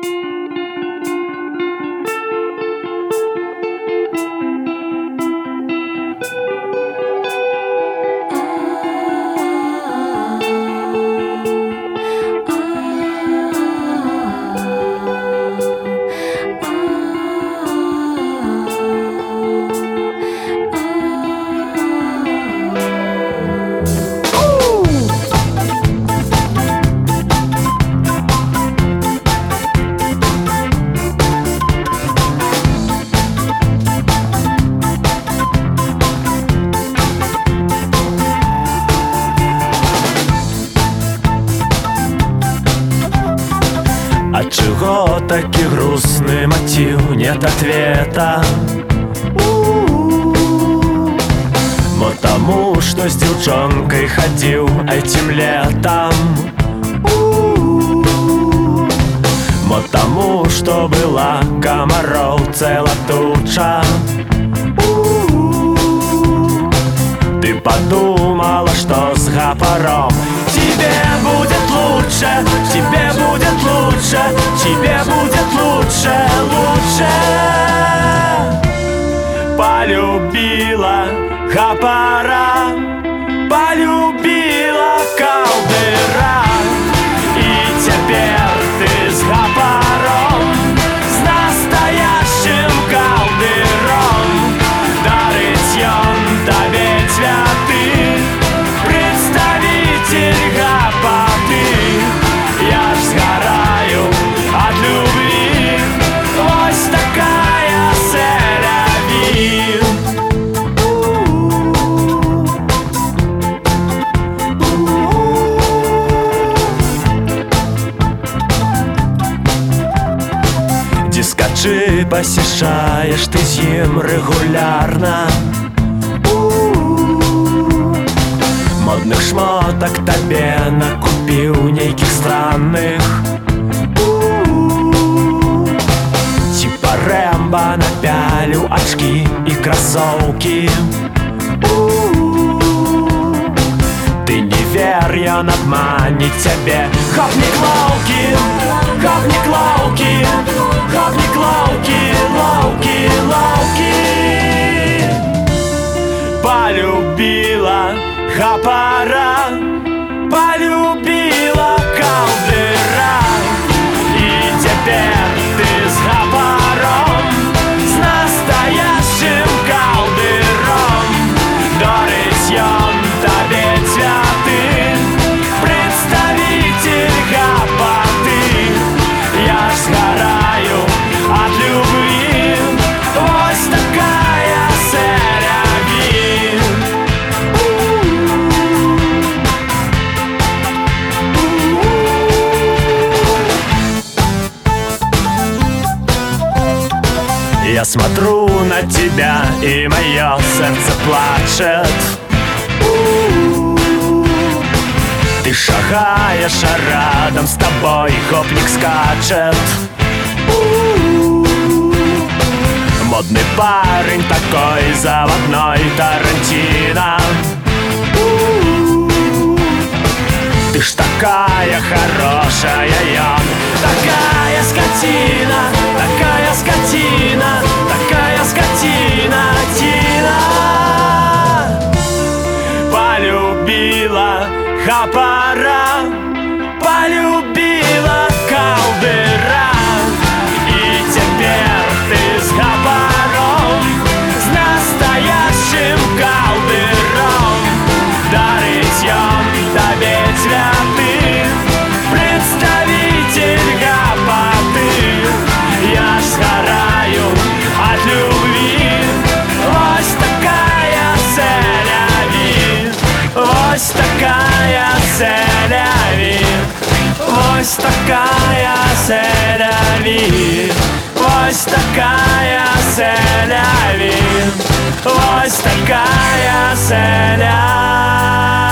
Отчего таки грустный мотив, нет ответа? Вот тому, что с девчонкой ходил этим летом. Вот тому, что была комаров цела туча. Ты подумала, что с гопором тебе будет лучше, тебе будет лучше, тебе будет лучше, лучше. Полюбила гопора, полюбила колдыра, и теперь ты с гопором, с настоящим колдыром. Дарытьем тебе цветы, представитель гопоты. Я ж сгораю от любви, вось такая селяви. Дискочи посещаешь ты зим регулярно. Модных шмоток тебе накупил неких странных. Типа Рэмбо напялю очки и кроссовки. Ты не верь, он обманет тебе. Хопник лауки, хопник лауки, хопник лауки, лауки, лауки. Полюбила гопора, полюбила колдыра, и теперь ты с гопором, с настоящим колдыром. Дарытьем тебе цветы, представитель гопоты. Я ж сгораю от любви, вось такая селяви. Я смотрю на тебя, и мое сердце плачет. Ты шагаешь, а рядом с тобой гопник скачет. Модный парень такой, заводной Тарантино. Ты ж такая хорошая, я такая скотина, такая скотина, такая скотина, Тина. Полюбила гопора, полюбила колдыра, и теперь ты с гопором, с настоящим колдыром. Дарытьем тебе цветы, представитель гопоты. Я ж сгораю от любви, вось такая селяви, вось такая селяви, вось такая селяви, вось такая селяви, вось такая селяви.